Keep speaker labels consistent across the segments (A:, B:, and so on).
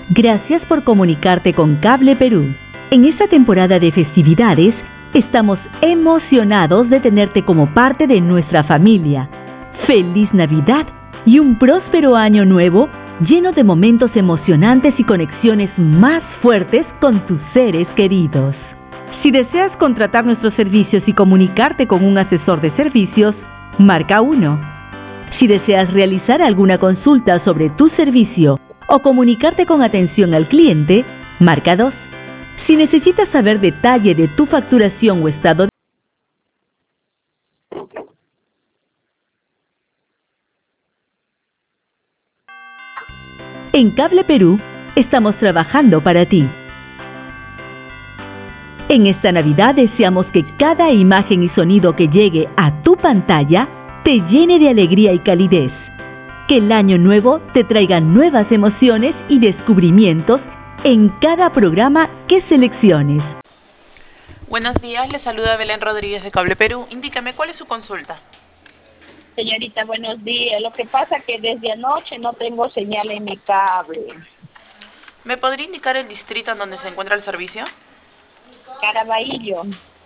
A: Gracias por comunicarte con Cable Perú. En esta temporada de festividades, estamos emocionados de tenerte como parte de nuestra familia. ¡Feliz Navidad y un próspero año nuevo lleno de momentos emocionantes y conexiones más fuertes con tus seres queridos! Si deseas contratar nuestros servicios y comunicarte con un asesor de servicios, marca 1. Si deseas realizar alguna consulta sobre tu servicio o comunicarte con atención al cliente, marca 2. Si necesitas saber detalle de tu facturación o estado En Cable Perú, estamos trabajando para ti. En esta Navidad deseamos que cada imagen y sonido que llegue a tu pantalla te llene de alegría y calidez. Que el año nuevo te traiga nuevas emociones y descubrimientos en cada programa que selecciones.
B: Buenos días, le saluda Belén Rodríguez de Cable Perú. Indícame, ¿cuál es su consulta?
C: Señorita, buenos días. Lo que pasa es que desde anoche no tengo señal en mi cable.
B: ¿Me podría indicar el distrito en donde se encuentra el servicio?
C: Caraballo.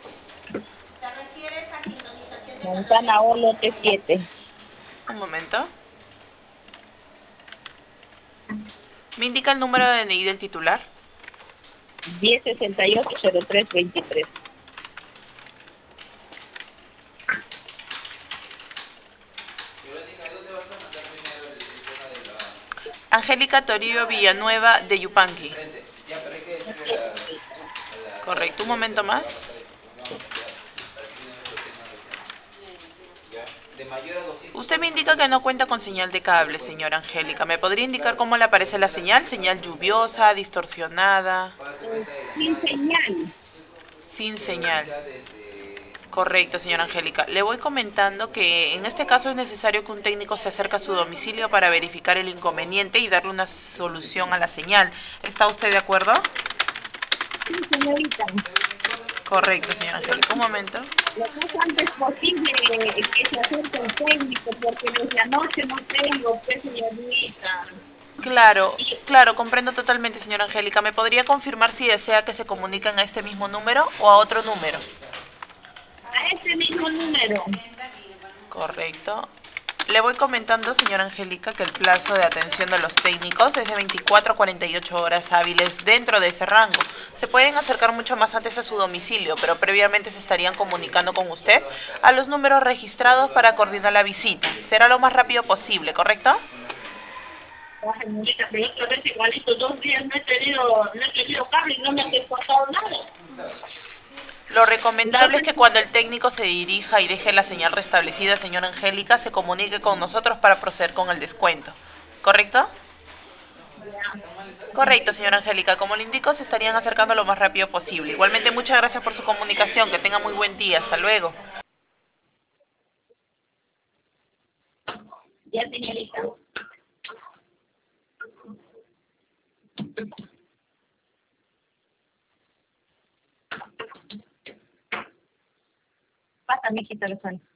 C: Manzana O, lote 7.
B: Un momento. ¿Me indica el número de DNI del titular?
C: 1068-0323.
B: Angélica Toribio Villanueva de Yupanqui. Correcto, un momento más. Usted me indica que no cuenta con señal de cable, señora Angélica. ¿Me podría indicar cómo le aparece la señal? ¿Señal lluviosa, distorsionada?
C: Sin señal.
B: Sin señal. Correcto, señora Angélica. Le voy comentando que en este caso es necesario que un técnico se acerque a su domicilio para verificar el inconveniente y darle una solución a la señal. ¿Está usted de acuerdo?
C: Sí, señorita.
B: Correcto, señora Angélica. Un momento.
C: Lo más antes posible que se acerque el técnico, porque desde anoche no tengo, pues, señorita.
B: Claro, comprendo totalmente, señora Angélica. ¿Me podría confirmar si desea que se comuniquen a este mismo número o a otro número?
C: A este mismo número.
B: Correcto. Le voy comentando, señora Angélica, que el plazo de atención de los técnicos es de 24 a 48 horas hábiles dentro de ese rango. Se pueden acercar mucho más antes a su domicilio, pero previamente se estarían comunicando con usted a los números registrados para coordinar la visita. Será lo más rápido posible, ¿correcto?
C: Ay, señorita, pero otra vez igualito, 2 días no he tenido cable y no me han descontado nada.
B: Lo recomendable es que cuando el técnico se dirija y deje la señal restablecida, señora Angélica, se comunique con nosotros para proceder con el descuento. ¿Correcto? Correcto, señora Angélica. Como le indico, se estarían acercando lo más rápido posible. Igualmente, muchas gracias por su comunicación. Que tenga muy buen día. Hasta luego.
C: Ya, señorita. Pasa, mijita, lo suena.